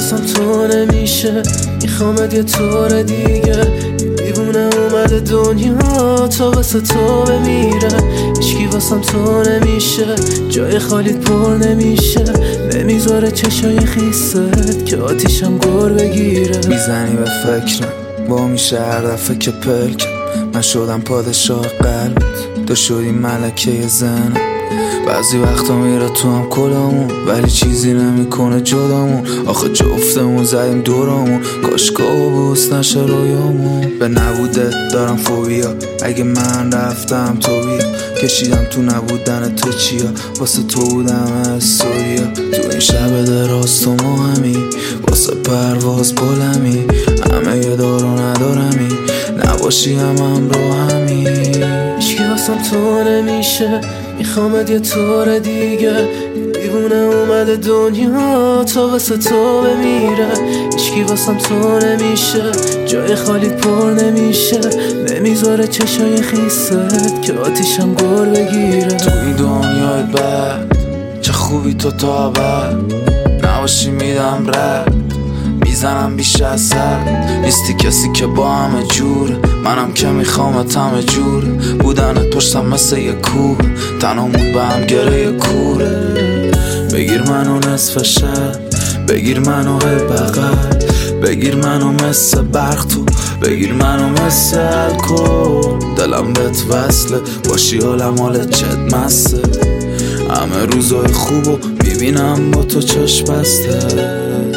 واسم تو نمیشه، میخوامت یه طور دیگه. دیوونه اومده دنیا تا واسه تو بمیره. هیچکی واسم تو نمیشه، جای خالیت پر نمیشه. نمیذاره چشای خیست که آتیشم گر بگیره. میزنی به فکرم با میشه هر دفعه که پلکم. من شدم پادشاه قلبت، تو شدی ملکه زنم. بعضی وقتا میره تو هم کلامون، ولی چیزی نمیکنه جدامون. آخه جفتمون زدیم دورامون، کاشکا بوس نشه رویامون. به نبوده دارم فوبیا، اگه من رفتم تو بیا. کشیدم تو نبودن تو چیا، واسه تو بودم استوریا. تو این شب دراز تو ما همی، واسه پرواز بلمی. همه یه دارو ندارمی، نباشی هم رو همی. هیچکی واسم تو نمیشه، میخوامت یه طور دیگه. دیوونه اومده دنیا تا واسه تو بمیره. هیچکی واسم تو نمیشه، جای خالیت پر نمیشه. نمیذاره چشای خیست که آتیشم گر بگیره. تو این دنیای بد چه خوبی تو تا بعد نباشی میدم رد، میزنم بیش از سر. نیستی کسی که با همه جوره، منم که میخوامت همه جوره. بودنت پشتم مثل یه کوه، تنامون به هم گره کوره. بگیر منو نصف شب، بگیر منو بغل، بگیر منو مثل برق تو، بگیر منو مثل الکل. دلم بهت وصله، باشی حالم حالت چت مسته. همه روزای خوبو میبینم با تو چشم بسته.